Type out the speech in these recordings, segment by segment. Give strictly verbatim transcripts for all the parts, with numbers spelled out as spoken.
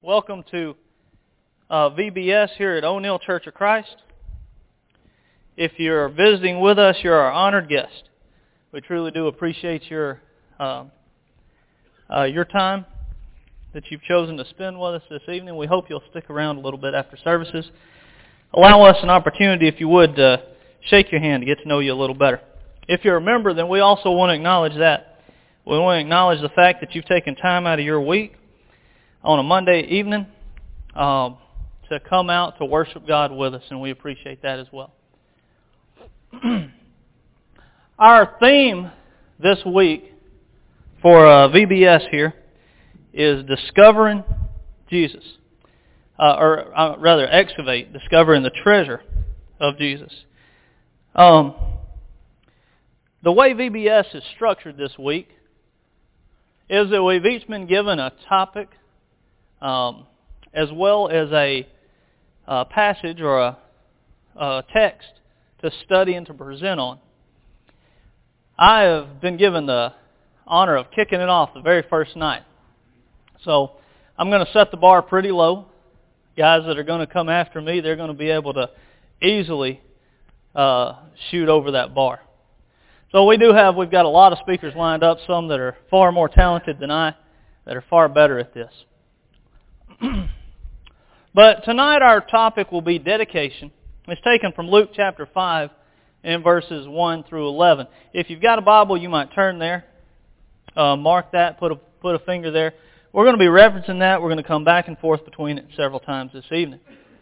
Welcome to uh, V B S here at O'Neill Church of Christ. If you're visiting with us, you're our honored guest. We truly do appreciate your uh, uh, your time that you've chosen to spend with us this evening. We hope you'll stick around a little bit after services. Allow us an opportunity, if you would, to shake your hand to get to know you a little better. If you're a member, then we also want to acknowledge that. We want to acknowledge the fact that you've taken time out of your week on a Monday evening um, to come out to worship God with us, and we appreciate that as well. Our theme this week for uh, V B S here is Discovering Jesus, uh, or uh, rather Excavate, Discovering the Treasure of Jesus. Um, the way V B S is structured this week is that we've each been given a topic Um, as well as a, a passage or a, a text to study and to present on. I have been given the honor of kicking it off the very first night. So I'm going to set the bar pretty low. Guys that are going to come after me, they're going to be able to easily uh, shoot over that bar. So we do have, we've got a lot of speakers lined up, some that are far more talented than I, that are far better at this. But tonight our topic will be dedication. It's taken from Luke chapter five and verses one through eleven. If you've got a Bible, you might turn there, uh, mark that, put a, put a finger there. We're going to be referencing that. We're going to come back and forth between it several times this evening.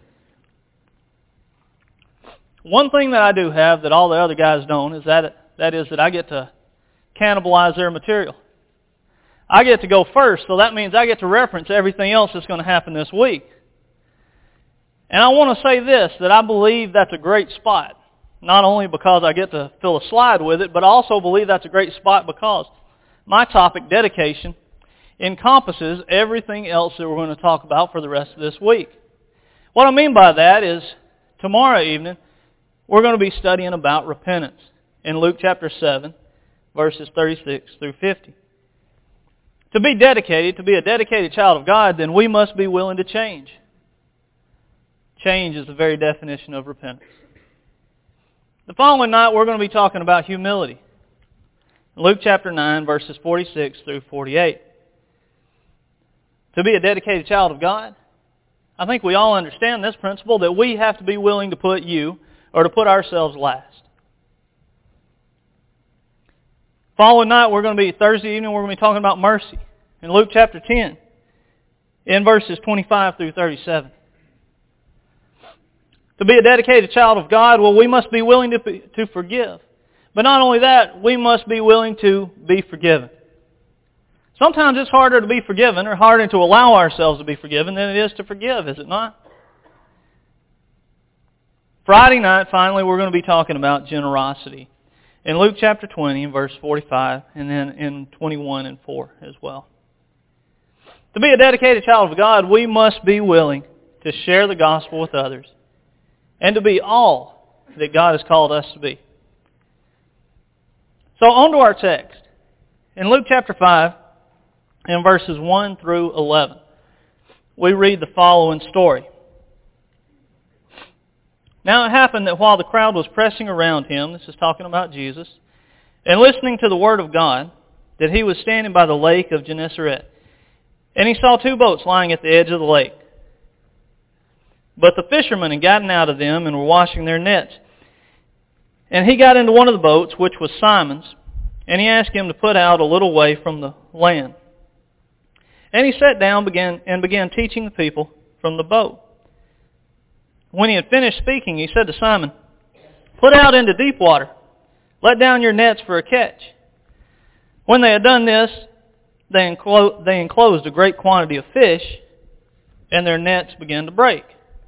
One thing that I do have that all the other guys don't is that that is that I get to cannibalize their material. I get to go first, so that means I get to reference everything else that's going to happen this week. And I want to say this, that I believe that's a great spot. Not only because I get to fill a slide with it, but I also believe that's a great spot because my topic, dedication, encompasses everything else that we're going to talk about for the rest of this week. What I mean by that is, tomorrow evening, we're going to be studying about repentance in Luke chapter seven, verses thirty-six through fifty. To be dedicated, to be a dedicated child of God, then we must be willing to change. Change is the very definition of repentance. The following night, we're going to be talking about humility. Luke chapter nine, verses forty-six through forty-eight. To be a dedicated child of God, I think we all understand this principle, that we have to be willing to put you, or to put ourselves last. Following night, we're going to be, Thursday evening, we're going to be talking about mercy. In Luke chapter ten, in verses twenty-five through thirty-seven. To be a dedicated child of God, well, we must be willing to, to forgive. But not only that, we must be willing to be forgiven. Sometimes it's harder to be forgiven, or harder to allow ourselves to be forgiven than it is to forgive, is it not? Friday night, finally, we're going to be talking about generosity. In Luke chapter twenty, verse forty-five, and then in twenty-one and four as well. To be a dedicated child of God, we must be willing to share the gospel with others and to be all that God has called us to be. So on to our text. In Luke chapter five, in verses one through eleven, we read the following story. Now it happened that while the crowd was pressing around him, this is talking about Jesus, and listening to the word of God, that he was standing by the lake of Gennesaret. And he saw two boats lying at the edge of the lake. But the fishermen had gotten out of them and were washing their nets. And he got into one of the boats, which was Simon's, and he asked him to put out a little way from the land. And he sat down began, and began teaching the people from the boat. When he had finished speaking, he said to Simon, "Put out into deep water. Let down your nets for a catch." When they had done this, they, enclo- they enclosed a great quantity of fish, and their nets began to break.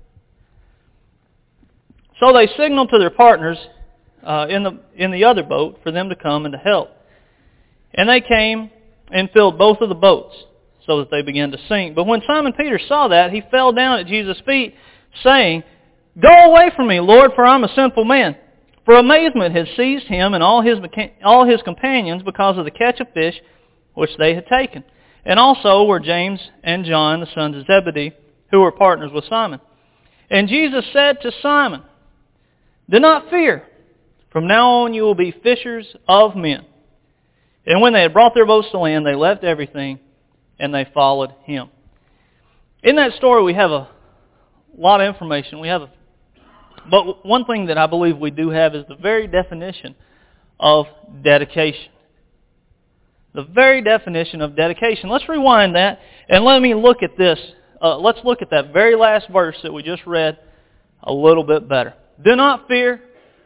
So they signaled to their partners uh, in the in the other boat for them to come and to help. And they came and filled both of the boats, so that they began to sink. But when Simon Peter saw that, he fell down at Jesus' feet, saying, "Go away from me, Lord, for I'm a sinful man." For amazement had seized him and all his all his companions because of the catch of fish which they had taken. And also were James and John, the sons of Zebedee, who were partners with Simon. And Jesus said to Simon, "Do not fear. From now on you will be fishers of men." And when they had brought their boats to land, they left everything and they followed Him. In that story we have a lot of information. We have, a, But one thing that I believe we do have is the very definition of dedication. The very definition of dedication. Let's rewind that and let me look at this. Uh, let's look at that very last verse that we just read a little bit better. Do not fear.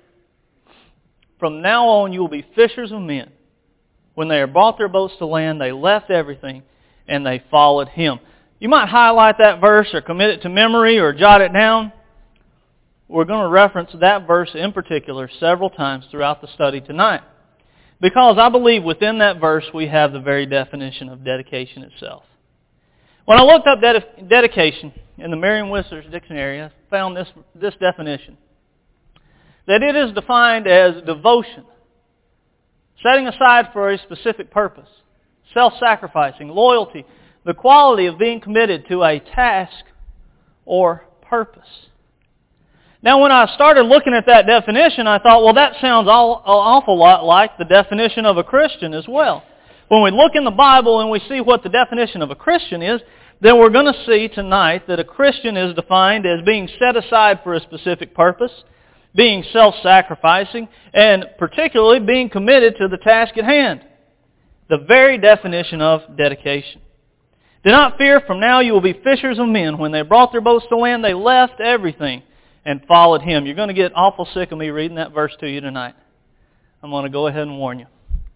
From now on you will be fishers of men. When they had brought their boats to land, they left everything and they followed Him. You might highlight that verse or commit it to memory or jot it down. We're going to reference that verse in particular several times throughout the study tonight. Because I believe within that verse we have the very definition of dedication itself. When I looked up ded- dedication in the Merriam-Webster's dictionary, I found this, this definition. That it is defined as devotion, setting aside for a specific purpose, self-sacrificing, loyalty, the quality of being committed to a task or purpose. Now when I started looking at that definition, I thought, well, that sounds all, an awful lot like the definition of a Christian as well. When we look in the Bible and we see what the definition of a Christian is, then we're going to see tonight that a Christian is defined as being set aside for a specific purpose, being self-sacrificing, and particularly being committed to the task at hand. The very definition of dedication. Do not fear, from now you will be fishers of men. When they brought their boats to land, they left everything and followed Him. You're going to get awful sick of me reading that verse to you tonight. I'm going to go ahead and warn you.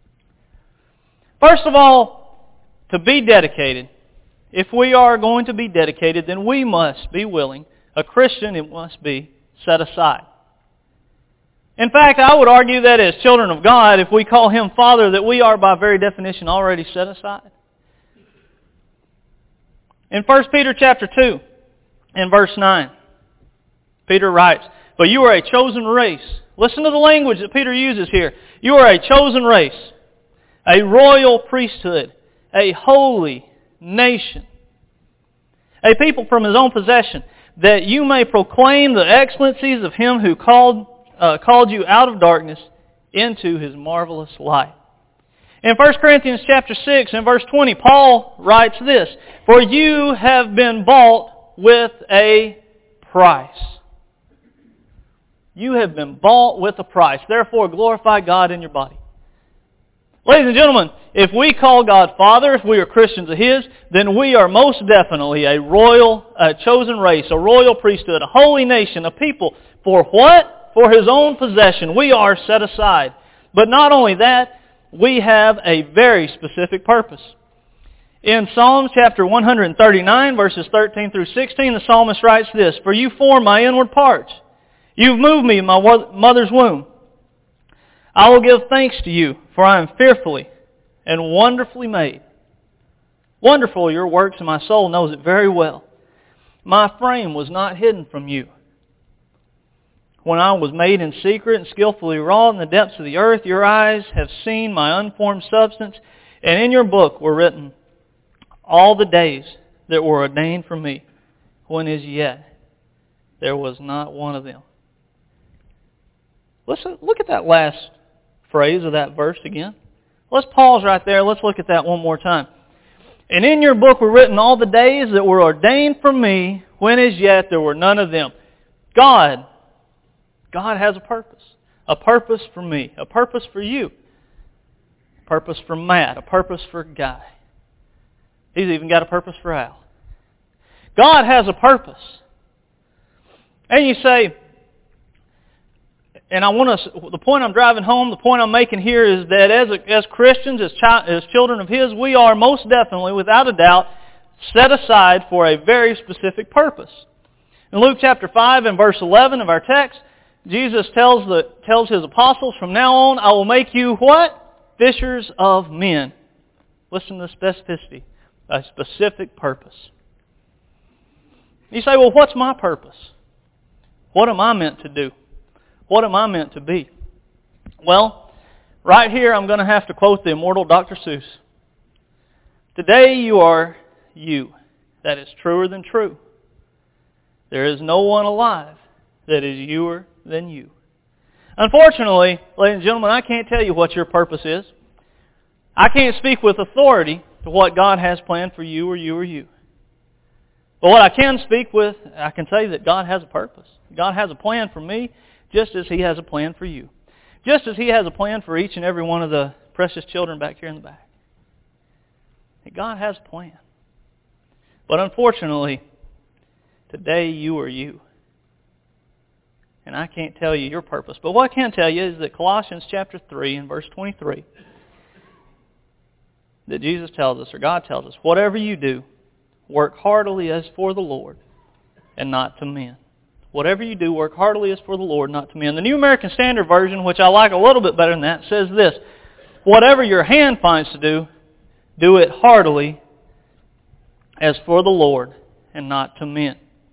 First of all, to be dedicated, if we are going to be dedicated, then we must be willing. A Christian, it must be set aside. In fact, I would argue that as children of God, if we call Him Father, that we are by very definition already set aside. In First Peter chapter two, in verse nine, Peter writes, "But you are a chosen race." Listen to the language that Peter uses here. "You are a chosen race, a royal priesthood, a holy nation, a people from His own possession, that you may proclaim the excellencies of Him who called uh, called you out of darkness into His marvelous light." In First Corinthians chapter six and verse twenty, Paul writes this, "For you have been bought with a price." You have been bought with a price. Therefore, glorify God in your body. Ladies and gentlemen, if we call God Father, if we are Christians of His, then we are most definitely a royal, a chosen race, a royal priesthood, a holy nation, a people. For what? For His own possession. We are set aside. But not only that, we have a very specific purpose. In Psalms chapter one thirty-nine, verses thirteen through sixteen, the psalmist writes this, "For you form my inward parts. You've moved me in my mother's womb. I will give thanks to you, for I am fearfully and wonderfully made. Wonderful are your works, and my soul knows it very well. My frame was not hidden from you. When I was made in secret and skillfully wrought in the depths of the earth, your eyes have seen my unformed substance, and in your book were written all the days that were ordained for me, when as yet there was not one of them." Listen, look at that last phrase of that verse again. Let's pause right there. Let's look at that one more time. "And in your book were written all the days that were ordained for me, when as yet there were none of them." God, God has a purpose. A purpose for me. A purpose for you. A purpose for Matt. A purpose for Guy. He's even got a purpose for Al. God has a purpose. And you say, and I want to, the point I'm driving home, the point I'm making here is that as a, as Christians, as, chi, as children of His, we are most definitely, without a doubt, set aside for a very specific purpose. In Luke chapter five and verse eleven of our text, Jesus tells the tells His apostles, "From now on I will make you" what? "Fishers of men." Listen to the specificity. A specific purpose. You say, well, what's my purpose? What am I meant to do? What am I meant to be? Well, right here I'm going to have to quote the immortal Doctor Seuss. Today you are you. That is truer than true. There is no one alive that is youer than you. Unfortunately, ladies and gentlemen, I can't tell you what your purpose is. I can't speak with authority to what God has planned for you or you or you. But what I can speak with, I can say that God has a purpose. God has a plan for me just as He has a plan for you. Just as He has a plan for each and every one of the precious children back here in the back. God has a plan. But unfortunately, today you are you. And I can't tell you your purpose. But what I can tell you is that Colossians chapter three and verse twenty-three, that Jesus tells us, or God tells us, whatever you do, work heartily as for the Lord and not to men. Whatever you do, work heartily as for the Lord, not to men. The New American Standard Version, which I like a little bit better than that, says this: whatever your hand finds to do, do it heartily as for the Lord and not to men.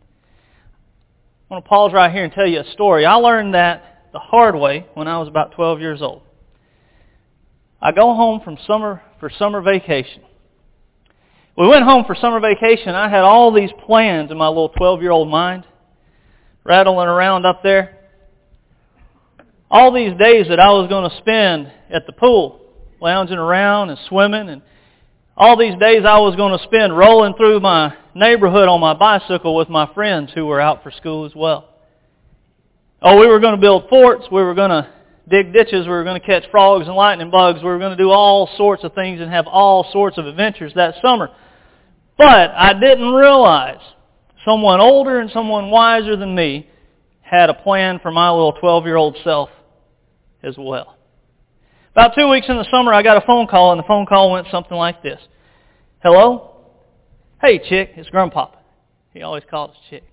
I want to pause right here and tell you a story. I learned that the hard way when I was about twelve years old. I go home from summer for summer vacation. We went home for summer vacation. I had all these plans in my little twelve-year-old mind, rattling around up there. All these days that I was going to spend at the pool, lounging around and swimming, and all these days I was going to spend rolling through my neighborhood on my bicycle with my friends who were out for school as well. Oh, we were going to build forts. We were going to dig ditches. We were going to catch frogs and lightning bugs. We were going to do all sorts of things and have all sorts of adventures that summer. But I didn't realize someone older and someone wiser than me had a plan for my little twelve-year-old self as well. About two weeks in the summer, I got a phone call, and the phone call went something like this. Hello? Hey, Chick, it's Grandpapa. He always calls us Chick.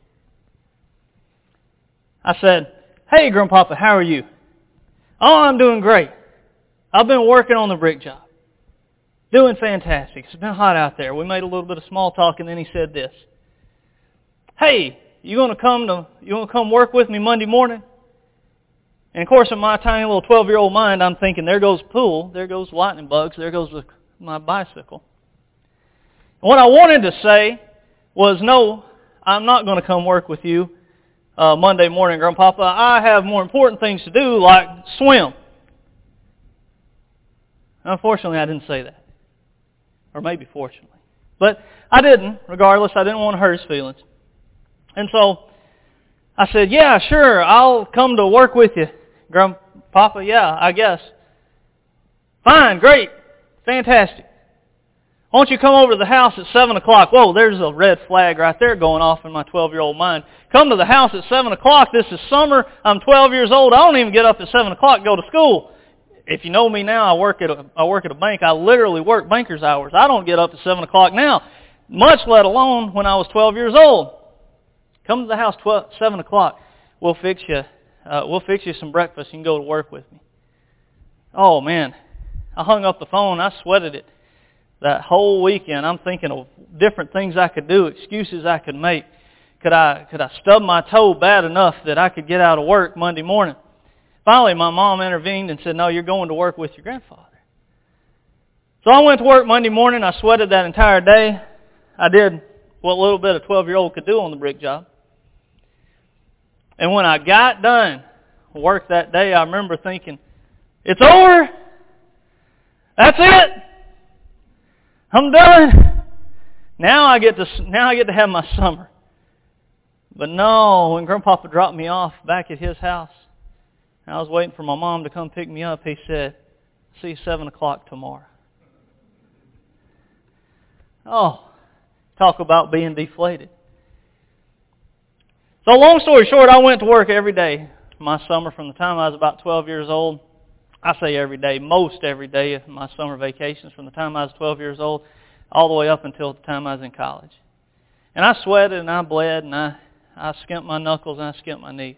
I said, hey, Grandpapa, how are you? Oh, I'm doing great. I've been working on the brick job. Doing fantastic. It's been hot out there. We made a little bit of small talk, and then he said this. Hey, you gonna come to you gonna come work with me Monday morning? And of course, in my tiny little twelve-year-old mind, I'm thinking, there goes pool, there goes lightning bugs, there goes my bicycle. And what I wanted to say was, no, I'm not going to come work with you uh, Monday morning, Grandpapa. I have more important things to do, like swim. Unfortunately, I didn't say that. Or maybe fortunately. But I didn't, regardless. I didn't want to hurt his feelings. And so I said, yeah, sure, I'll come to work with you, Grandpapa. Yeah, I guess. Fine, great, fantastic. Why don't you come over to the house at seven o'clock? Whoa, there's a red flag right there going off in my twelve-year-old mind. Come to the house at seven o'clock. This is summer. I'm twelve years old. I don't even get up at seven o'clock to go to school. If you know me now, I work at a, I work at a bank. I literally work banker's hours. I don't get up at seven o'clock now, much let alone when I was twelve years old. Come to the house twelve, seven o'clock. We'll fix you. Uh, we'll fix you some breakfast. You can go to work with me. Oh man, I hung up the phone. I sweated it that whole weekend. I'm thinking of different things I could do, excuses I could make. Could I could I stub my toe bad enough that I could get out of work Monday morning? Finally, my mom intervened and said, "No, you're going to work with your grandfather." So I went to work Monday morning. I sweated that entire day. I did what little bit a twelve-year-old could do on the brick job. And when I got done work that day, I remember thinking, it's over. That's it. I'm done. Now I get to now I get to have my summer. But no, when Grandpapa dropped me off back at his house, I was waiting for my mom to come pick me up. He said, "See you seven o'clock tomorrow." Oh, talk about being deflated. So long story short, I went to work every day my summer from the time I was about twelve years old. I say every day, most every day of my summer vacations from the time I was twelve years old all the way up until the time I was in college. And I sweated and I bled and I, I skimped my knuckles and I skimped my knees.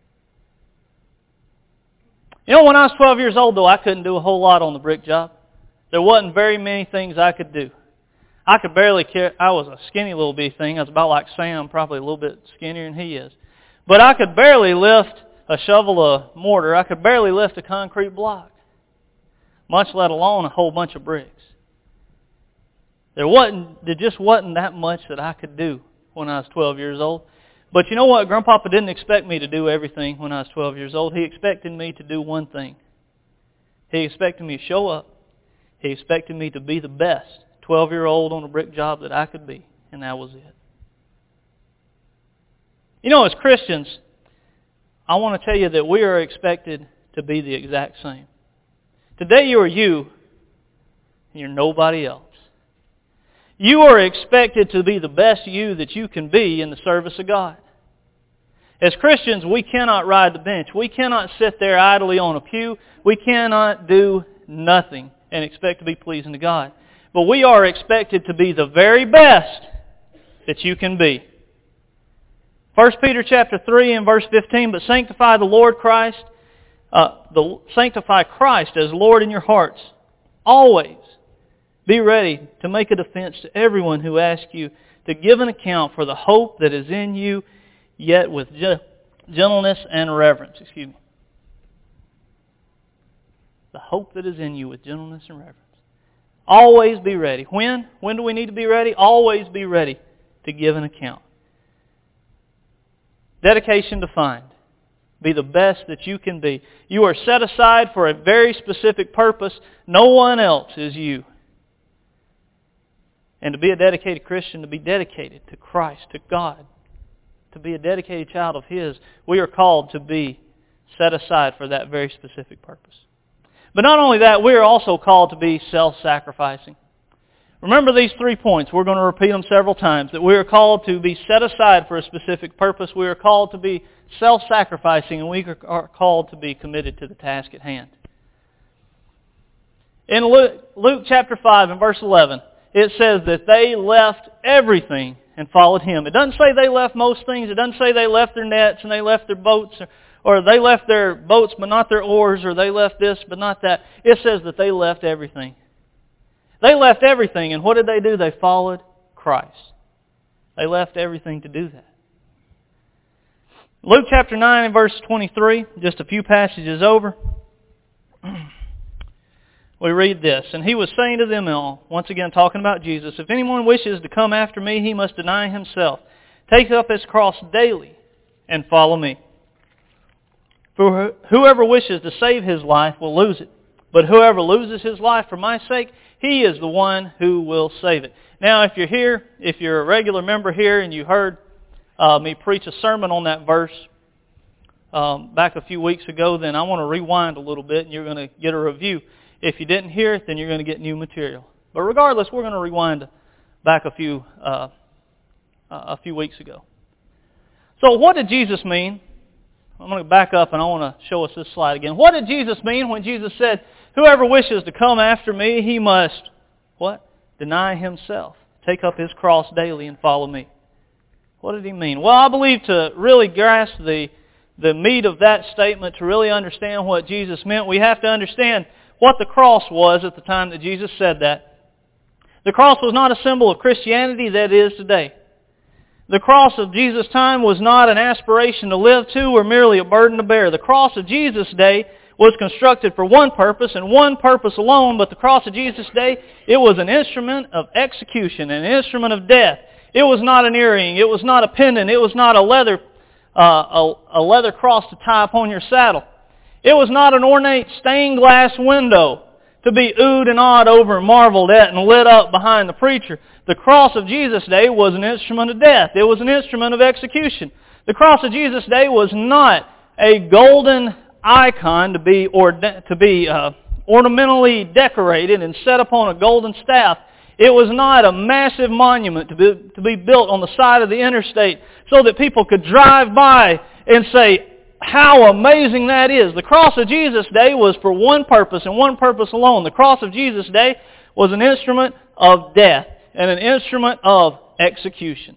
You know, when I was twelve years old, though, I couldn't do a whole lot on the brick job. There wasn't very many things I could do. I could barely carry, I was a skinny little bitty thing. I was about like Sam, probably a little bit skinnier than he is. But I could barely lift a shovel of mortar. I could barely lift a concrete block, much let alone a whole bunch of bricks. There wasn't, there just wasn't that much that I could do when I was twelve years old. But you know what? Grandpapa didn't expect me to do everything when I was twelve years old. He expected me to do one thing. He expected me to show up. He expected me to be the best twelve-year-old on a brick job that I could be. And that was it. You know, as Christians, I want to tell you that we are expected to be the exact same. Today you are you, and you're nobody else. You are expected to be the best you that you can be in the service of God. As Christians, we cannot ride the bench. We cannot sit there idly on a pew. We cannot do nothing and expect to be pleasing to God. But we are expected to be the very best that you can be. First Peter chapter three and verse fifteen, but sanctify the Lord Christ, uh, the, sanctify Christ as Lord in your hearts. Always be ready to make a defense to everyone who asks you to give an account for the hope that is in you, yet with gentleness and reverence. Excuse me. The hope that is in you with gentleness and reverence. Always be ready. When? When do we need to be ready? Always be ready to give an account. Dedication defined. Be the best that you can be. You are set aside for a very specific purpose. No one else is you. And to be a dedicated Christian, to be dedicated to Christ, to God, to be a dedicated child of His, we are called to be set aside for that very specific purpose. But not only that, we are also called to be self-sacrificing. Remember these three points. We're going to repeat them several times. That we are called to be set aside for a specific purpose. We are called to be self-sacrificing, and we are called to be committed to the task at hand. In Luke, Luke chapter five and verse eleven, it says that they left everything and followed Him. It doesn't say they left most things. It doesn't say they left their nets and they left their boats, or, or they left their boats but not their oars, or they left this but not that. It says that they left everything. They left everything, and what did they do? They followed Christ. They left everything to do that. Luke chapter nine and verse twenty-three, just a few passages over. We read this, and He was saying to them all, once again talking about Jesus, if anyone wishes to come after me, he must deny himself, take up his cross daily, and follow me. For whoever wishes to save his life will lose it, but whoever loses his life for my sake, he is the one who will save it. Now, if you're here, if you're a regular member here, and you heard uh, me preach a sermon on that verse um, back a few weeks ago, then I want to rewind a little bit, and you're going to get a review. If you didn't hear it, then you're going to get new material. But regardless, we're going to rewind back a few uh, a few weeks ago. So what did Jesus mean? I'm going to back up and I want to show us this slide again. What did Jesus mean when Jesus said, whoever wishes to come after me, he must, what? Deny himself. Take up his cross daily and follow me. What did He mean? Well, I believe to really grasp the, the meat of that statement, to really understand what Jesus meant, we have to understand what the cross was at the time that Jesus said that. The cross was not a symbol of Christianity that it is today. The cross of Jesus' time was not an aspiration to live to or merely a burden to bear. The cross of Jesus' day was constructed for one purpose and one purpose alone, but the cross of Jesus' day, it was an instrument of execution, an instrument of death. It was not an earring. It was not a pendant. It was not a leather, uh, a, a leather cross to tie upon your saddle. It was not an ornate stained glass window to be oohed and awed over and marveled at and lit up behind the preacher. The cross of Jesus' day was an instrument of death. It was an instrument of execution. The cross of Jesus' day was not a golden icon to be or to be uh, ornamentally decorated and set upon a golden staff. It was not a massive monument to be, to be built on the side of the interstate so that people could drive by and say, how amazing that is. The cross of Jesus' day was for one purpose and one purpose alone. The cross of Jesus' day was an instrument of death and an instrument of execution.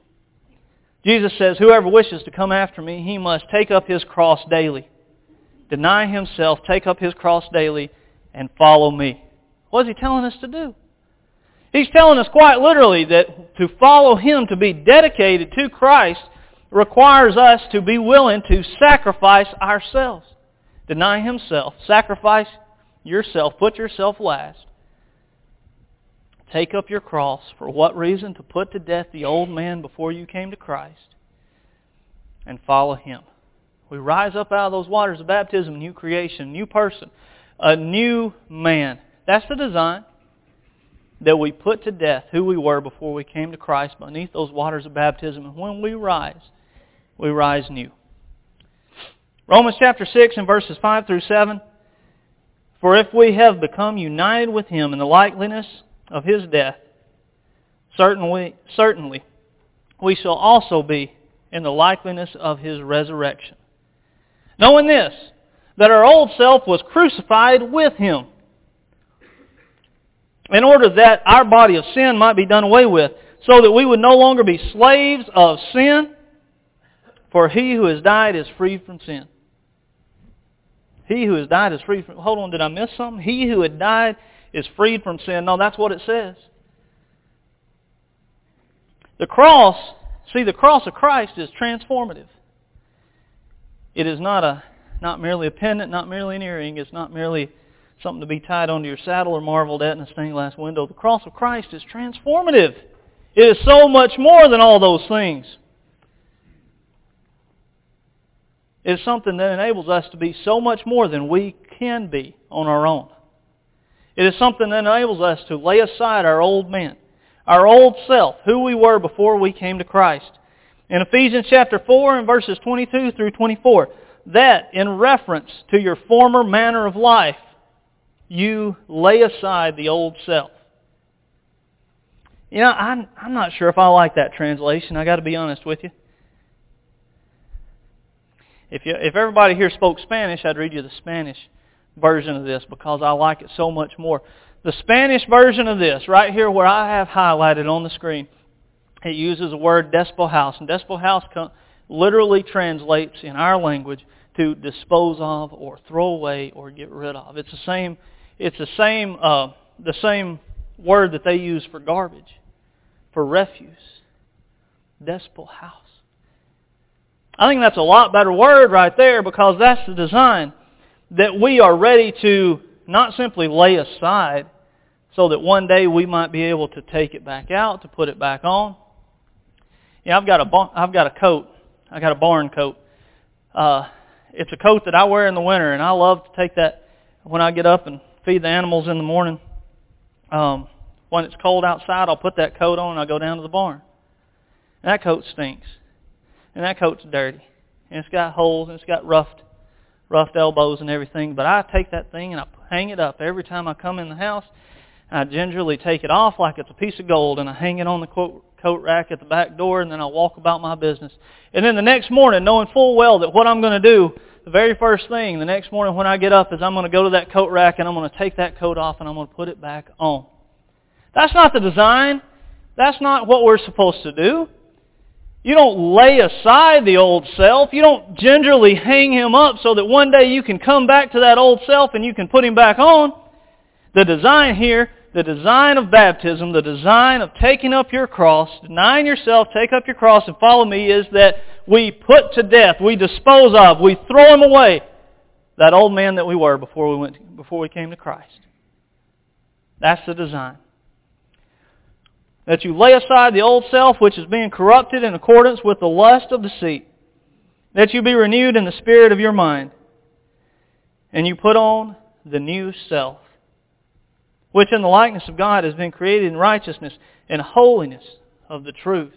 Jesus says, whoever wishes to come after me, he must take up his cross daily. Deny himself, take up his cross daily, and follow me. What is He telling us to do? He's telling us quite literally that to follow Him, to be dedicated to Christ, requires us to be willing to sacrifice ourselves. Deny himself. Sacrifice yourself. Put yourself last. take up your cross. For what reason? To put to death the old man before you came to Christ and follow Him. We rise up out of those waters of baptism, new creation, new person, a new man. That's the design, that we put to death who we were before we came to Christ beneath those waters of baptism. And when we rise, we rise new. Romans chapter six and verses five through seven. For if we have become united with Him in the likeness of His death, certainly, certainly we shall also be in the likeness of His resurrection. Knowing this, that our old self was crucified with Him, in order that our body of sin might be done away with, so that we would no longer be slaves of sin, for he who has died is freed from sin. He who has died is freed from... Hold on, did I miss something? He who had died is freed from sin. No, that's what it says. The cross, see, the cross of Christ is transformative. It is not a, not merely a pendant, not merely an earring. It's not merely something to be tied onto your saddle or marveled at in a stained glass window. The cross of Christ is transformative. It is so much more than all those things. It is something that enables us to be so much more than we can be on our own. It is something that enables us to lay aside our old man, our old self, who we were before we came to Christ. In Ephesians chapter four and verses twenty-two through twenty-four, that in reference to your former manner of life, you lay aside the old self. You know, I'm, I'm not sure if I like that translation. I got to be honest with you. If you, if everybody here spoke Spanish, I'd read you the Spanish version of this because I like it so much more. The Spanish version of this, right here where I have highlighted on the screen, it uses the word despojaos. And despojaos literally translates in our language to dispose of or throw away or get rid of. It's the same. It's the same. Uh, the same word that they use for garbage, for refuse. Despojaos. I think that's a lot better word right there because that's the design that we are ready to not simply lay aside so that one day we might be able to take it back out, to put it back on. Yeah, I've got a I've got a coat. I got a barn coat. Uh, it's a coat that I wear in the winter, and I love to take that when I get up and feed the animals in the morning. Um, when it's cold outside, I'll put that coat on and I'll go down to the barn. And that coat stinks. And that coat's dirty. And it's got holes and it's got roughed, roughed elbows and everything. But I take that thing and I hang it up every time I come in the house. I gingerly take it off like it's a piece of gold and I hang it on the coat rack at the back door and then I walk about my business. And then the next morning, knowing full well that what I'm going to do, the very first thing the next morning when I get up is I'm going to go to that coat rack and I'm going to take that coat off and I'm going to put it back on. That's not the design. That's not what we're supposed to do. You don't lay aside the old self. You don't gingerly hang him up so that one day you can come back to that old self and you can put him back on. The design here, the design of baptism, the design of taking up your cross, denying yourself, take up your cross and follow me, is that we put to death, we dispose of, we throw him away, that old man that we were before we went, before we came to Christ. That's the design. That you lay aside the old self which is being corrupted in accordance with the lust of deceit. That you be renewed in the spirit of your mind. And you put on the new self, which in the likeness of God has been created in righteousness and holiness of the truth.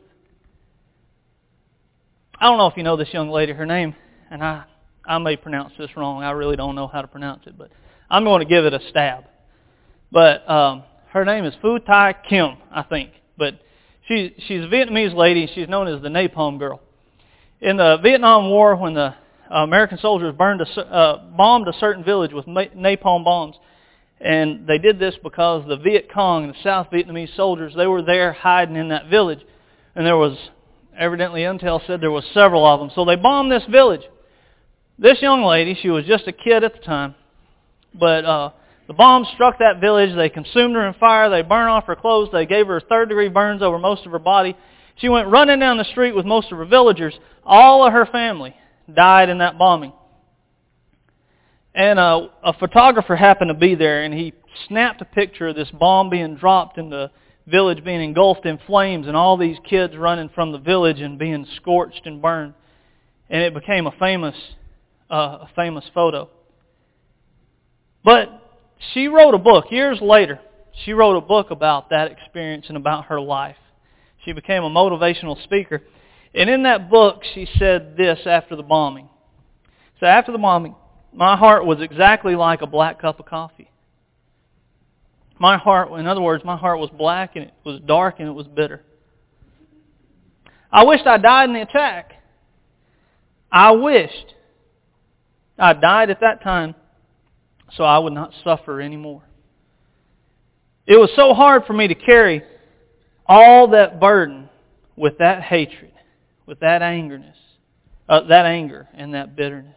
I don't know if you know this young lady, her name, and I, I may pronounce this wrong. I really don't know how to pronounce it, but I'm going to give it a stab. But um, her name is Phu Thai Kim, I think. But she, she's a Vietnamese lady. She's known as the Napalm Girl. In the Vietnam War, when the uh, American soldiers burned a, uh, bombed a certain village with napalm bombs, and they did this because the Viet Cong, the South Vietnamese soldiers, they were there hiding in that village. And there was, evidently intel said there was several of them. So they bombed this village. This young lady, she was just a kid at the time, but uh, the bombs struck that village. They consumed her in fire. They burned off her clothes. They gave her third-degree burns over most of her body. She went running down the street with most of her villagers. All of her family died in that bombing. And uh, a photographer happened to be there, and he snapped a picture of this bomb being dropped in the village being engulfed in flames and all these kids running from the village and being scorched and burned. And it became a famous, uh, a famous photo. But she wrote a book years later. She wrote a book about that experience and about her life. She became a motivational speaker. And in that book, she said this after the bombing. So after the bombing, my heart was exactly like a black cup of coffee. My heart, in other words, my heart was black and it was dark and it was bitter. I wished I died in the attack. I wished I died at that time so I would not suffer anymore. It was so hard for me to carry all that burden with that hatred, with that angerness, uh, that anger and that bitterness.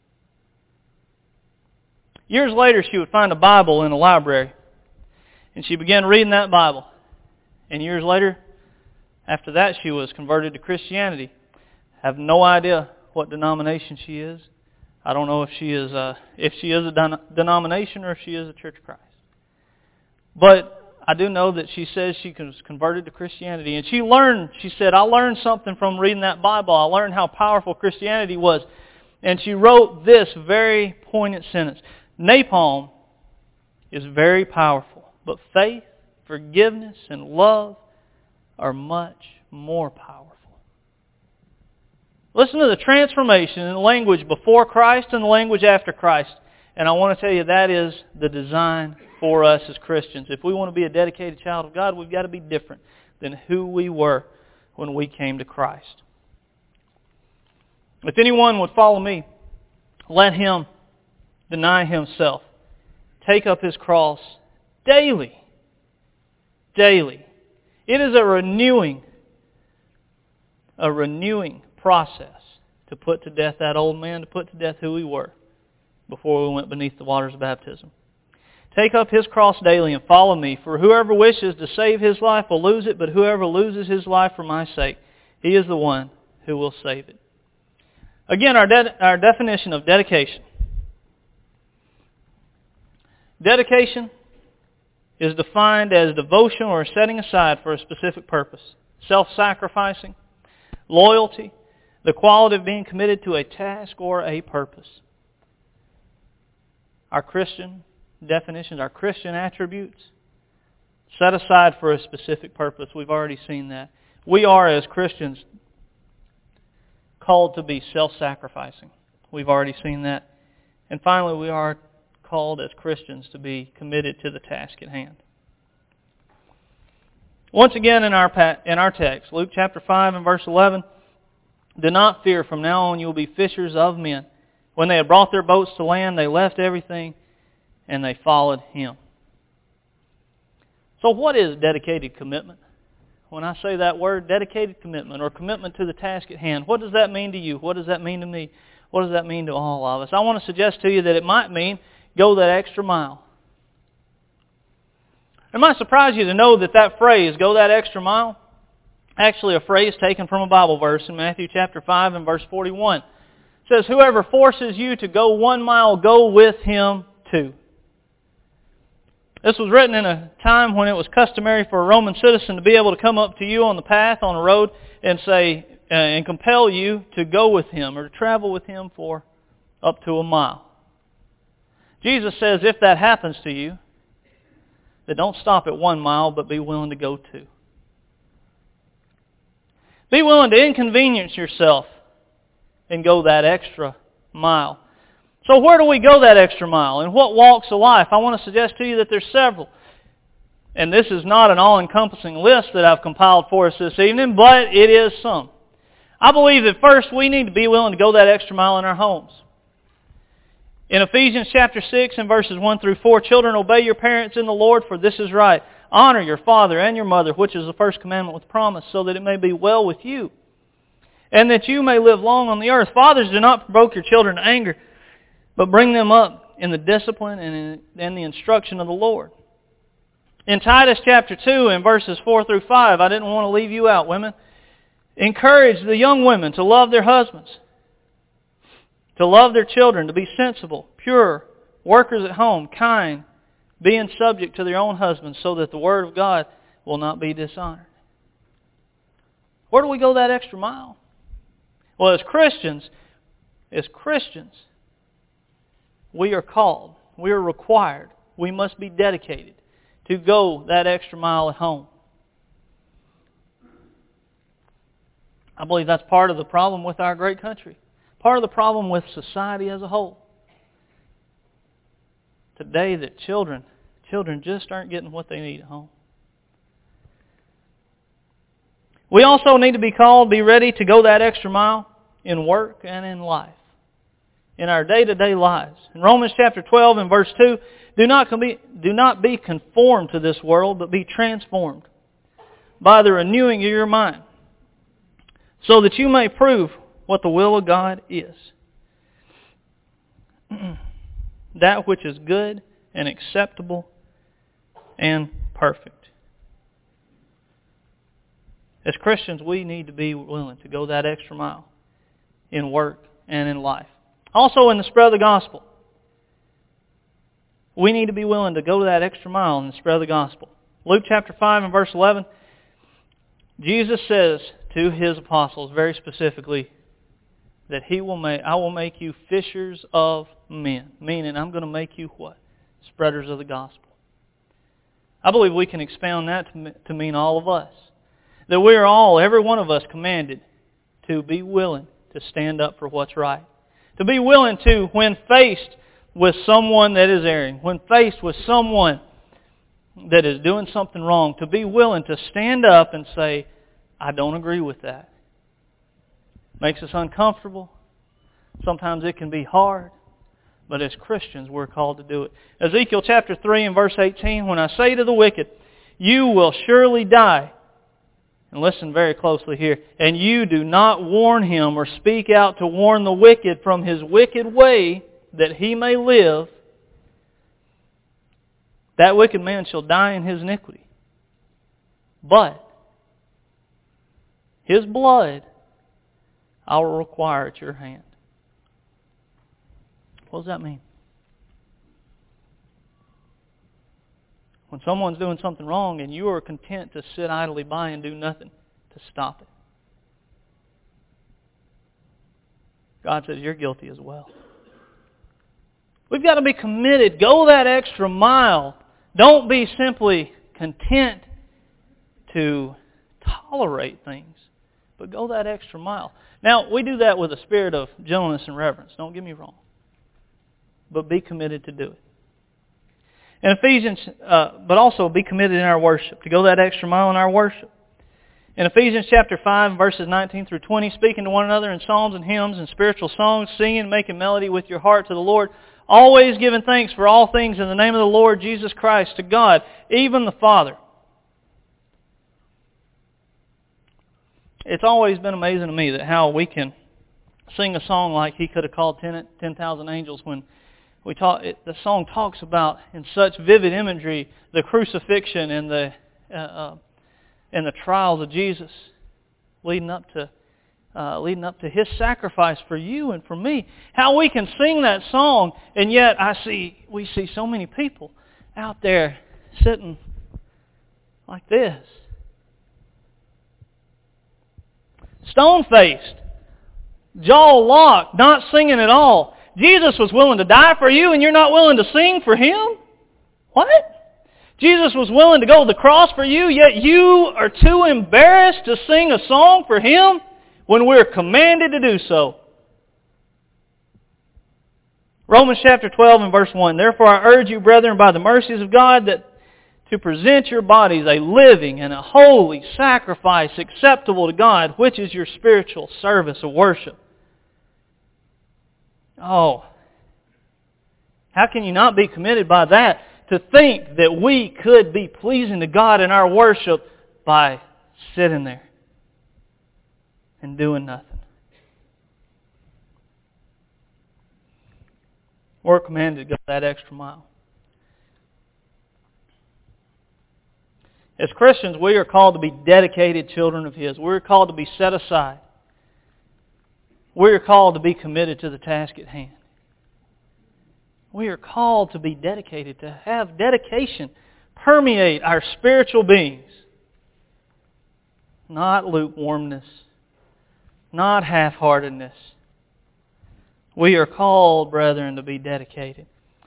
Years later, she would find a Bible in a library, and she began reading that Bible. And years later, after that, she was converted to Christianity. I have no idea what denomination she is. I don't know if she is a, if she is a den- denomination or if she is a Church of Christ. But I do know that she says she was converted to Christianity. And she learned, she said, I learned something from reading that Bible. I learned how powerful Christianity was. And she wrote this very poignant sentence. Napalm is very powerful, but faith, forgiveness, and love are much more powerful. Listen to the transformation in the language before Christ and the language after Christ. And I want to tell you that is the design for us as Christians. If we want to be a dedicated child of God, we've got to be different than who we were when we came to Christ. If anyone would follow me, let him deny himself, take up his cross daily. Daily. It is a renewing, a renewing process to put to death that old man, to put to death who we were before we went beneath the waters of baptism. Take up his cross daily and follow me, for whoever wishes to save his life will lose it, but whoever loses his life for my sake, he is the one who will save it. Again, our, de- our definition of dedication. Dedication is defined as devotion or setting aside for a specific purpose. Self-sacrificing, loyalty, the quality of being committed to a task or a purpose. Our Christian definitions, our Christian attributes, set aside for a specific purpose. We've already seen that. We are, as Christians, called to be self-sacrificing. We've already seen that. And finally, we are called as Christians to be committed to the task at hand. Once again in our in our text, Luke chapter five and verse eleven, do not fear, from now on you will be fishers of men. When they had brought their boats to land, they left everything and they followed Him. So what is dedicated commitment? When I say that word, dedicated commitment or commitment to the task at hand, what does that mean to you? What does that mean to me? What does that mean to all of us? I want to suggest to you that it might mean go that extra mile. It might surprise you to know that that phrase, go that extra mile, actually a phrase taken from a Bible verse in Matthew chapter five and verse forty-one. It says, whoever forces you to go one mile, go with him two. This was written in a time when it was customary for a Roman citizen to be able to come up to you on the path, on a road, and say, uh, and compel you to go with him or to travel with him for up to a mile. Jesus says if that happens to you, then don't stop at one mile, but be willing to go two. Be willing to inconvenience yourself and go that extra mile. So where do we go that extra mile? In what walks of life? I want to suggest to you that there's several. And this is not an all-encompassing list that I've compiled for us this evening, but it is some. I believe that first we need to be willing to go that extra mile in our homes. In Ephesians chapter six and verses one through four, children, obey your parents in the Lord, for this is right. Honor your father and your mother, which is the first commandment with promise, so that it may be well with you, and that you may live long on the earth. Fathers, do not provoke your children to anger, but bring them up in the discipline and in the instruction of the Lord. In Titus chapter two and verses four through five, I didn't want to leave you out, women. Encourage the young women to love their husbands, to love their children, to be sensible, pure, workers at home, kind, being subject to their own husbands, so that the word of God will not be dishonored. Where do we go that extra mile? Well, as Christians, as Christians, we are called, we are required, we must be dedicated to go that extra mile at home. I believe that's part of the problem with our great country. Part of the problem with society as a whole. Today that children, children just aren't getting what they need at home. We also need to be called, be ready to go that extra mile in work and in life. In our day-to-day lives. In Romans chapter twelve and verse two, do not be, do not be conformed to this world, but be transformed by the renewing of your mind, so that you may prove what the will of God is. That which is good and acceptable and perfect. As Christians, we need to be willing to go that extra mile in work and in life. Also in the spread of the gospel. We need to be willing to go that extra mile in the spread of the gospel. Luke chapter five and verse eleven, Jesus says to His apostles very specifically that He will make, I will make you fishers of men. Meaning, I'm going to make you what? Spreaders of the gospel. I believe we can expound that to mean all of us. That we are all, every one of us, commanded to be willing to stand up for what's right. To be willing to, when faced with someone that is erring, when faced with someone that is doing something wrong, to be willing to stand up and say, I don't agree with that. Makes us uncomfortable. Sometimes it can be hard. But as Christians, we're called to do it. Ezekiel chapter three and verse eighteen, when I say to the wicked, you will surely die. And listen very closely here. And you do not warn him or speak out to warn the wicked from his wicked way, that he may live. That wicked man shall die in his iniquity. But his blood I will require at your hand. What does that mean? When someone's doing something wrong and you are content to sit idly by and do nothing to stop it, God says you're guilty as well. We've got to be committed. Go that extra mile. Don't be simply content to tolerate things, but go that extra mile. Now, we do that with a spirit of gentleness and reverence. Don't get me wrong. But be committed to do it. In Ephesians, uh, but also be committed in our worship, to go that extra mile in our worship. In Ephesians chapter five, verses nineteen through twenty, speaking to one another in psalms and hymns and spiritual songs, singing and making melody with your heart to the Lord, always giving thanks for all things in the name of the Lord Jesus Christ to God, even the Father. It's always been amazing to me that how we can sing a song like He Could Have Called ten thousand angels when we talk. It, the song talks about in such vivid imagery the crucifixion and the uh, uh, and the trials of Jesus, leading up to uh, leading up to His sacrifice for you and for me. How we can sing that song, and yet I see we see so many people out there sitting like this, stone-faced, jaw locked, not singing at all. Jesus was willing to die for you and you're not willing to sing for Him? What? Jesus was willing to go to the cross for you, yet you are too embarrassed to sing a song for Him when we're commanded to do so. Romans chapter twelve and verse one, therefore I urge you, brethren, by the mercies of God, that to present your bodies a living and a holy sacrifice acceptable to God, which is your spiritual service of worship. Oh, how can you not be committed by that? To think that we could be pleasing to God in our worship by sitting there and doing nothing. We're commanded to go that extra mile. As Christians, we are called to be dedicated children of His. We're called to be set aside. We are called to be committed to the task at hand. We are called to be dedicated, to have dedication permeate our spiritual beings. not lukewarmness, not half-heartedness. We are called, brethren, to be dedicated.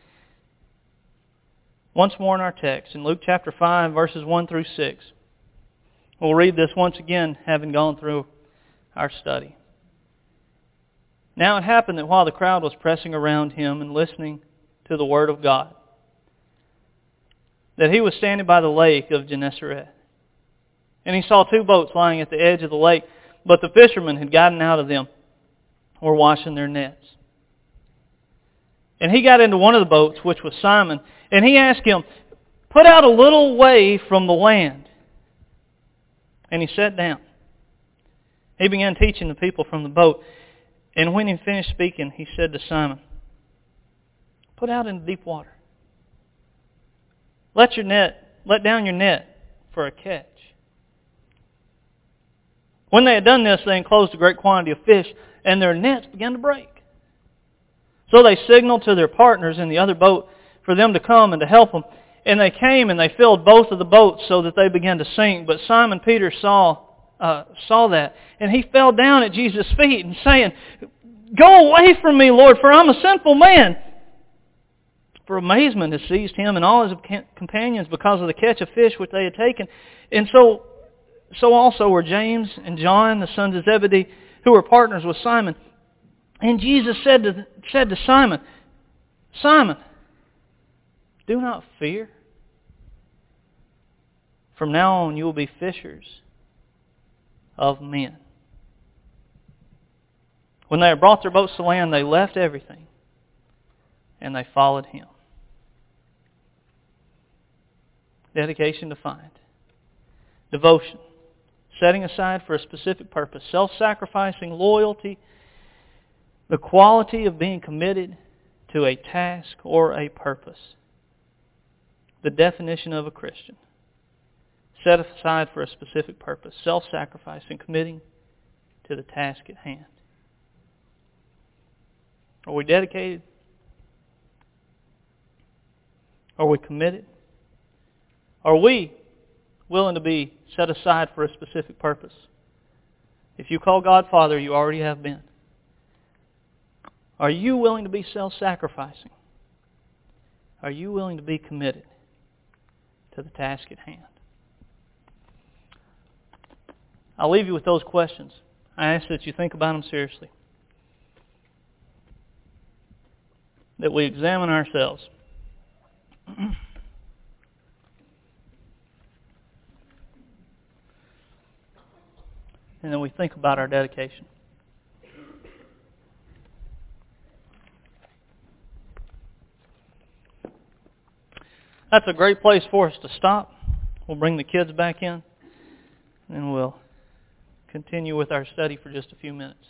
Once more in our text, in Luke chapter five, verses one through six. We'll read this once again, having gone through our study. Now it happened that while the crowd was pressing around him and listening to the word of God, that he was standing by the lake of Gennesaret. And he saw two boats lying at the edge of the lake, but the fishermen had gotten out of them, were washing their nets. And he got into one of the boats, which was Simon, and he asked him, "Put out a little way from the land." And he sat down. He began teaching the people from the boat. And when he finished speaking, he said to Simon, "Put out into deep water. Let your net, let down your net for a catch." When they had done this, they enclosed a great quantity of fish, and their nets began to break. So they signaled to their partners in the other boat for them to come and to help them. And they came and they filled both of the boats so that they began to sink. But Simon Peter saw uh, saw that, and he fell down at Jesus' feet and saying, "Go away from me, Lord, for I'm a sinful man." For amazement had seized him and all his companions because of the catch of fish which they had taken. And so, so also were James and John, the sons of Zebedee, who were partners with Simon. And Jesus said to, said to Simon, "Simon, do not fear. From now on you will be fishers of men." When they had brought their boats to land, they left everything and they followed him. Dedication defined. Devotion. Setting aside for a specific purpose. Self-sacrificing loyalty. The quality of being committed to a task or a purpose. The definition of a Christian. Set aside for a specific purpose. Self-sacrificing, committing to the task at hand. Are we dedicated? Are we committed? Are we willing to be set aside for a specific purpose? If you call God Father, you already have been. Are you willing to be self-sacrificing? Are you willing to be committed to the task at hand? I'll leave you with those questions. I ask that you think about them seriously. That we examine ourselves. And then we think about our dedication. That's a great place for us to stop. We'll bring the kids back in, and we'll continue with our study for just a few minutes.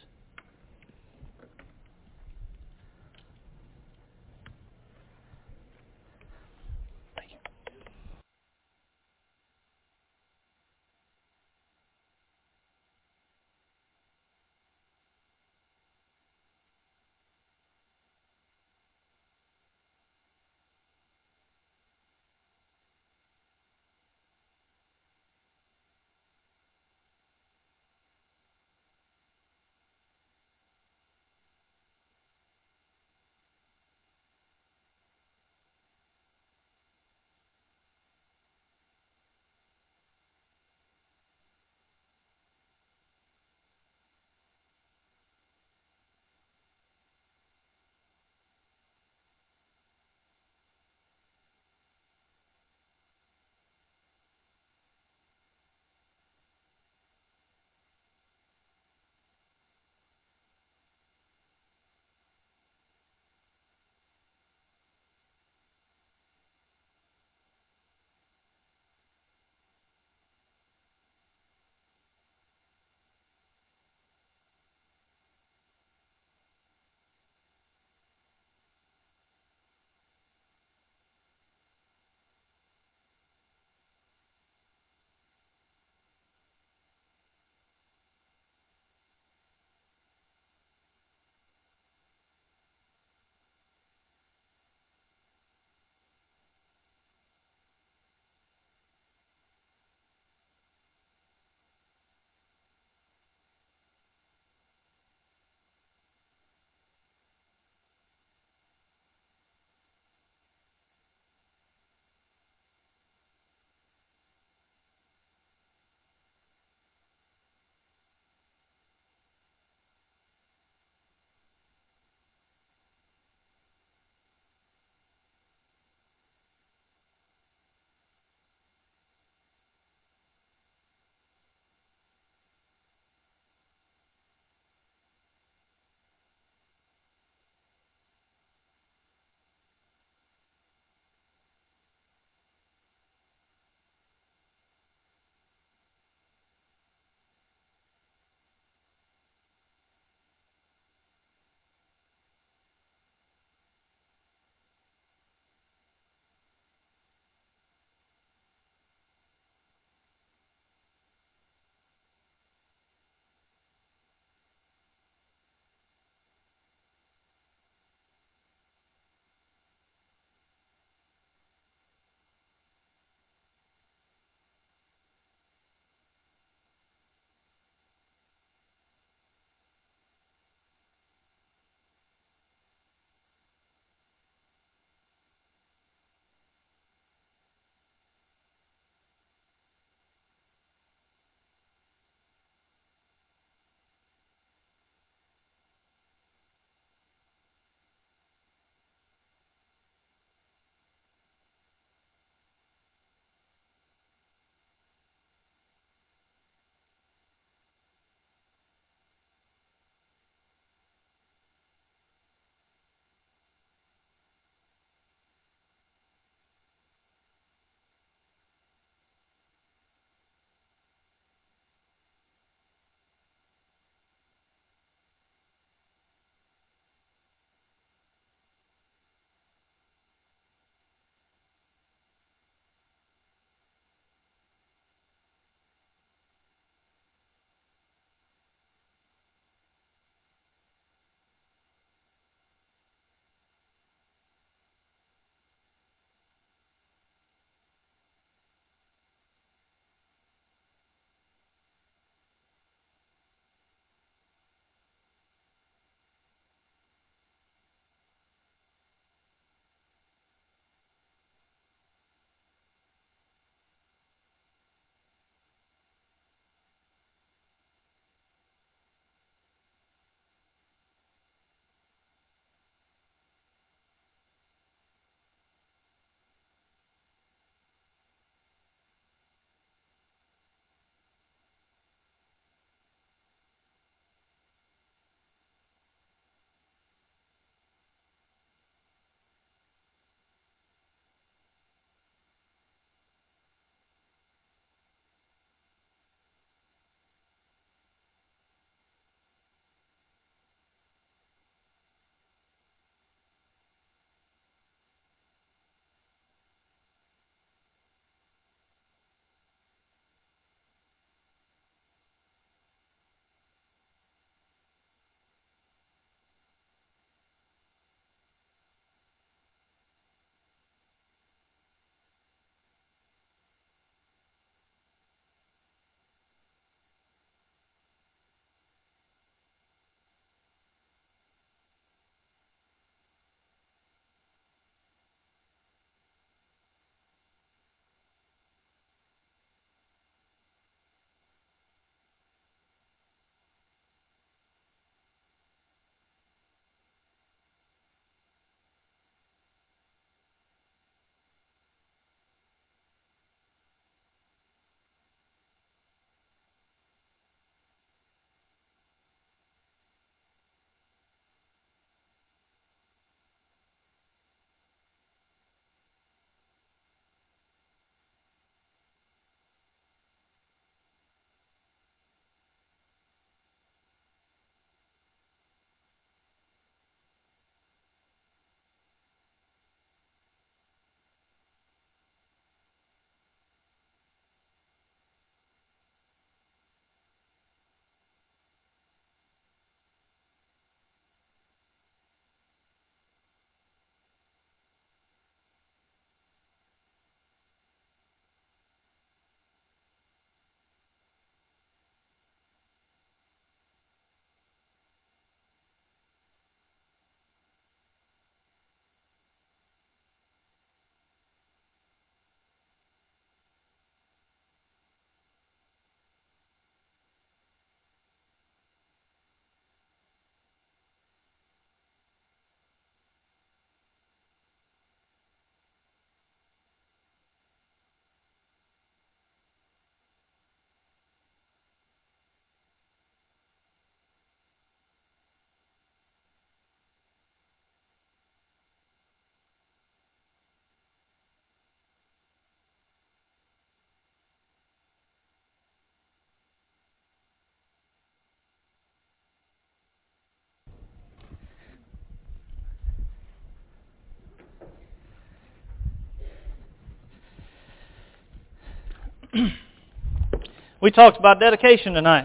We talked about dedication tonight.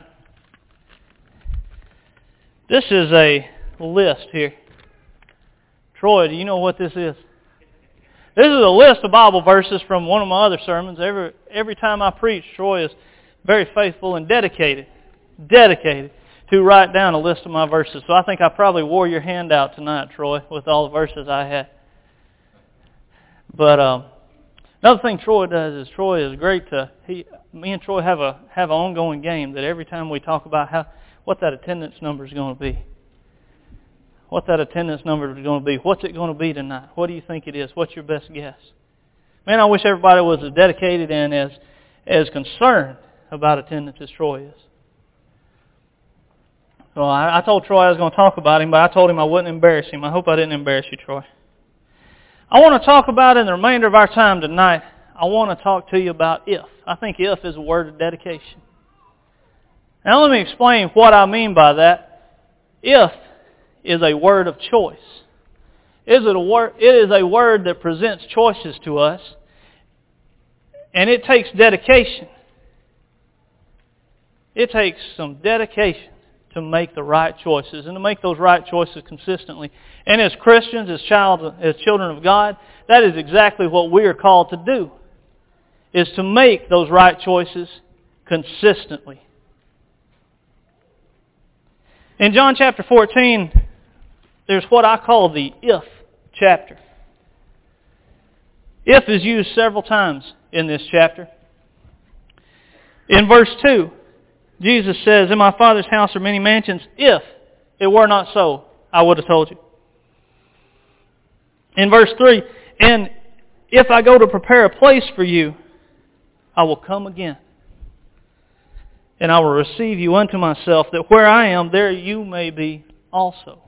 This is a list here. Troy, do you know what this is? This is a list of Bible verses from one of my other sermons. Every every time I preach, Troy is very faithful and dedicated, dedicated to write down a list of my verses. So I think I probably wore your hand out tonight, Troy, with all the verses I had. But um, another thing Troy does is Troy is great to he. Me and Troy have a have an ongoing game that every time we talk about how what that attendance number is going to be. What that attendance number is going to be. What's it going to be tonight? What do you think it is? What's your best guess? Man, I wish everybody was as dedicated and as as concerned about attendance as Troy is. So I, I told Troy I was going to talk about him, but I told him I wouldn't embarrass him. I hope I didn't embarrass you, Troy. I want to talk about in the remainder of our time tonight, I want to talk to you about if. I think if is a word of dedication. Now let me explain what I mean by that. If is a word of choice. Is it a word? It is a word that presents choices to us, and it takes dedication. It takes some dedication to make the right choices and to make those right choices consistently. And as Christians, as child, as children of God, that is exactly what we are called to do, is to make those right choices consistently. In John chapter fourteen, there's what I call the if chapter. If is used several times in this chapter. In verse two, Jesus says, "In my Father's house are many mansions. If it were not so, I would have told you." In verse three, "And if I go to prepare a place for you, I will come again. And I will receive you unto myself, that where I am, there you may be also."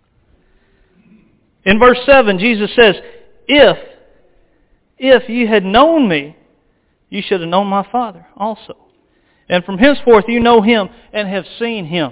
In verse seven, Jesus says, If, if you had known me, you should have known my Father also. And from henceforth you know Him and have seen Him.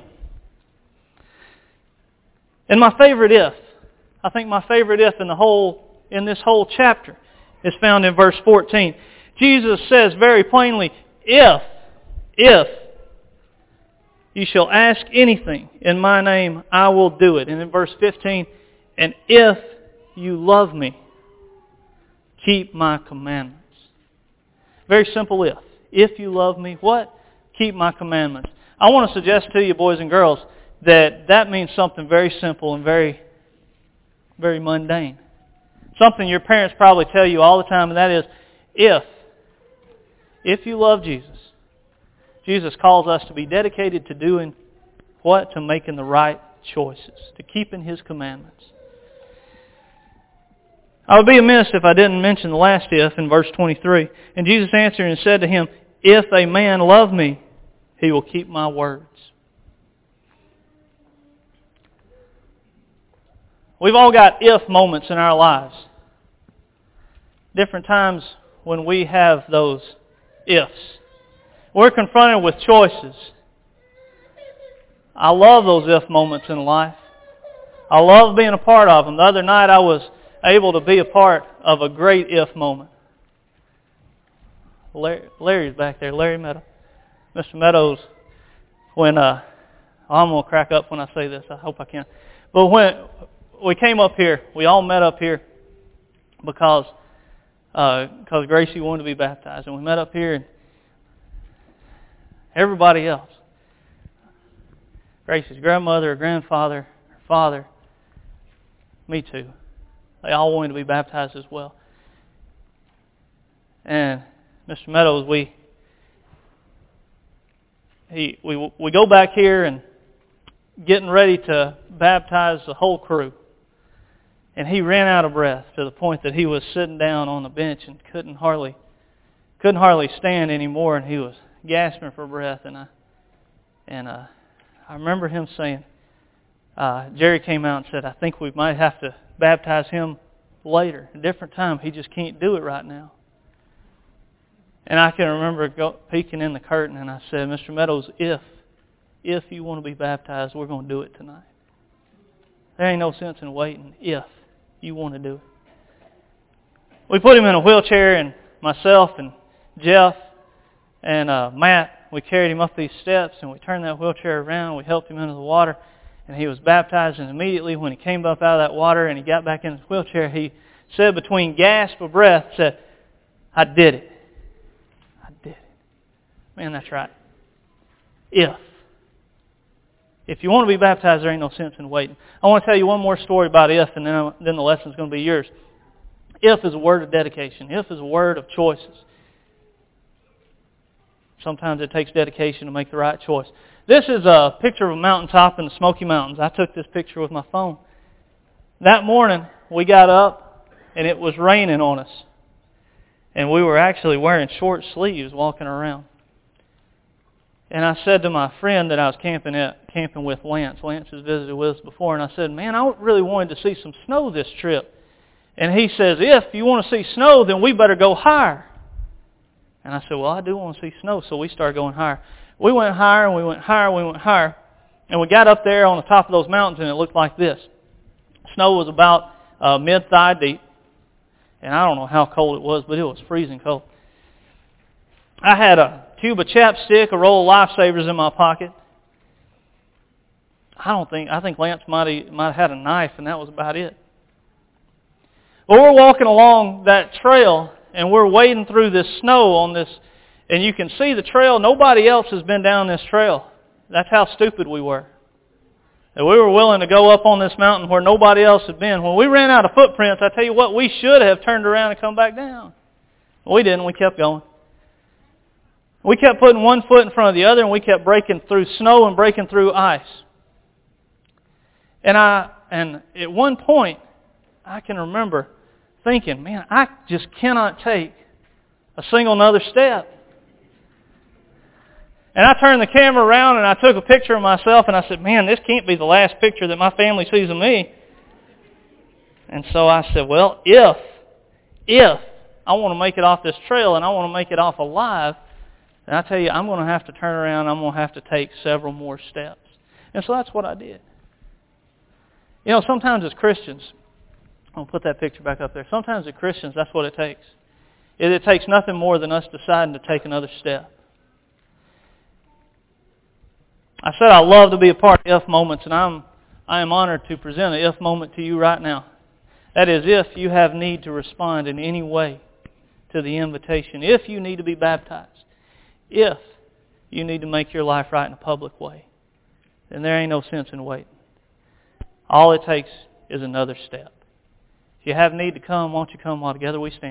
And my favorite if, I think my favorite if in the whole, in this whole chapter is found in verse fourteen. Jesus says very plainly, if, if you shall ask anything in my name, I will do it. And in verse fifteen, and if you love me, keep my commandments. Very simple if. If you love me, what? Keep my commandments. I want to suggest to you, boys and girls, that that means something very simple and very, very mundane. Something your parents probably tell you all the time, and that is, if, if you love Jesus, Jesus calls us to be dedicated to doing what? To making the right choices, to keeping His commandments. I would be amiss if I didn't mention the last if in verse twenty-three. And Jesus answered and said to him, If a man love me, he will keep my words. We've all got if moments in our lives. Different times when we have those ifs. We're confronted with choices. I love those if moments in life. I love being a part of them. The other night I was able to be a part of a great if moment. Larry, Larry's back there, Larry Meadows. Mister Meadows, when, uh, I'm going to crack up when I say this, I hope I can. But when we came up here, we all met up here because uh, because Gracie wanted to be baptized. And we met up here and everybody else, Gracie's grandmother, her grandfather, her father, me too. They all wanted to be baptized as well. And Mister Meadows, we he we we go back here and getting ready to baptize the whole crew. And he ran out of breath to the point that he was sitting down on the bench and couldn't hardly couldn't hardly stand anymore, and he was gasping for breath. And I and uh, I remember him saying, uh, Jerry came out and said, I think we might have to baptize him later, a different time. He just can't do it right now. And I can remember go, peeking in the curtain, and I said, Mister Meadows, if if you want to be baptized, we're going to do it tonight. There ain't no sense in waiting if you want to do it. We put him in a wheelchair, and myself and Jeff And uh, Matt, we carried him up these steps, and we turned that wheelchair around, we helped him into the water, and he was baptized. And immediately when he came up out of that water and he got back in his wheelchair, he said between gasp of breath, said, "I did it. I did it." Man, that's right. If. If you want to be baptized, there ain't no sense in waiting. I want to tell you one more story about if, and then, then the lesson's going to be yours. If is a word of dedication. If is a word of choices. Sometimes it takes dedication to make the right choice. This is a picture of a mountaintop in the Smoky Mountains. I took this picture with my phone. That morning, we got up, and it was raining on us. And we were actually wearing short sleeves walking around. And I said to my friend that I was camping at, camping with, Lance. Lance has visited with us before. And I said, "Man, I really wanted to see some snow this trip." And he says, "If you want to see snow, then we better go higher." And I said, "Well, I do want to see snow." So we started going higher. We went higher, and we went higher, and we went higher. And we got up there on the top of those mountains, and it looked like this. Snow was about uh, mid-thigh deep. And I don't know how cold it was, but it was freezing cold. I had a tube of chapstick, a roll of Lifesavers in my pocket. I don't think, I think Lance might have, might have had a knife, and that was about it. But we're walking along that trail, and we're wading through this snow on this, and you can see the trail. Nobody else has been down this trail. That's how stupid we were. And we were willing to go up on this mountain where nobody else had been. When we ran out of footprints, I tell you what, we should have turned around and come back down. We didn't. We kept going. We kept putting one foot in front of the other, and we kept breaking through snow and breaking through ice. And I, and at one point, I can remember thinking, man, I just cannot take a single another step. And I turned the camera around and I took a picture of myself, and I said, man, this can't be the last picture that my family sees of me. And so I said, well, if, if I want to make it off this trail and I want to make it off alive, and I tell you, I'm going to have to turn around, I'm going to have to take several more steps. And so that's what I did. You know, sometimes as Christians, I'll put that picture back up there. Sometimes as Christians, that's what it takes. It, it takes nothing more than us deciding to take another step. I said I love to be a part of If Moments, and I'm, I am honored to present an If Moment to you right now. That is, if you have need to respond in any way to the invitation, if you need to be baptized, if you need to make your life right in a public way, then there ain't no sense in waiting. All it takes is another step. If you have need to come, won't you come while together we stand?